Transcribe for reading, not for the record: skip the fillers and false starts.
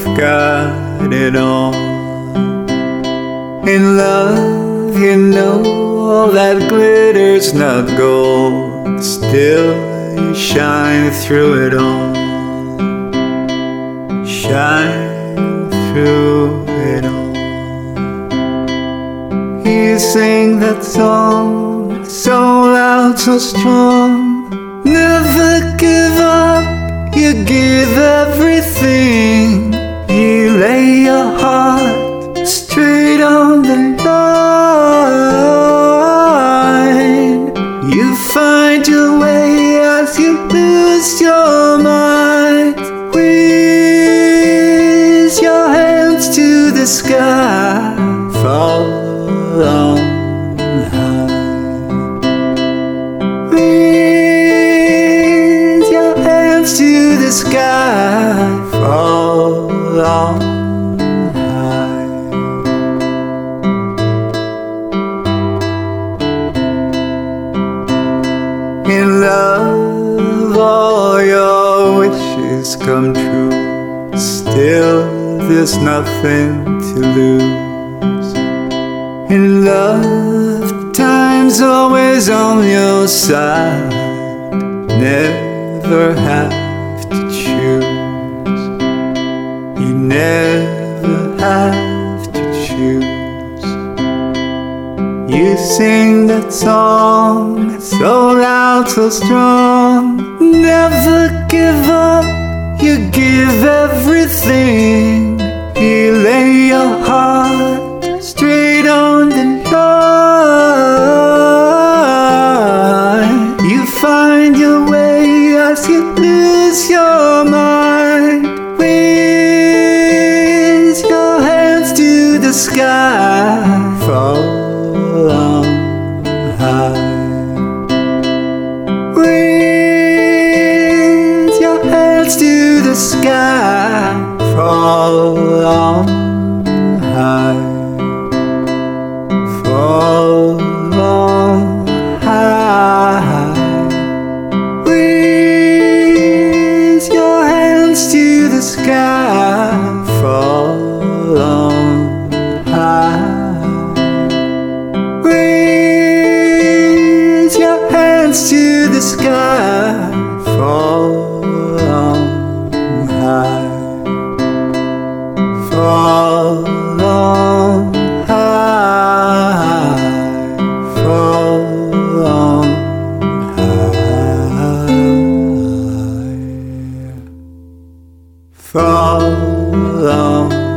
you've got it all. In love, you know all that glitter's not gold. Still, you shine through it all. Shine through it all. You sing that song so loud, so strong. Never give up, you give everything. You lay your heart straight on the line. You find your way as you lose your mind. Raise your hands to the sky, fall on high. Raise your hands to the sky, fall on high. In love, all your wishes come true. Still, there's nothing to lose. In love, time's always on your side. Never have to choose. You never have to choose. You sing that song so loud, so strong. Never give up, you give everything. You lay your heart straight on the line. You find your way as you lose your mind. Raise your hands to the sky, fall on high. Raise your hands to the sky, fall on high. Fall on high. Raise your hands to the sky, fall on high. Raise your hands to the sky, fall on high. Fall on high. Fall on high. Fall on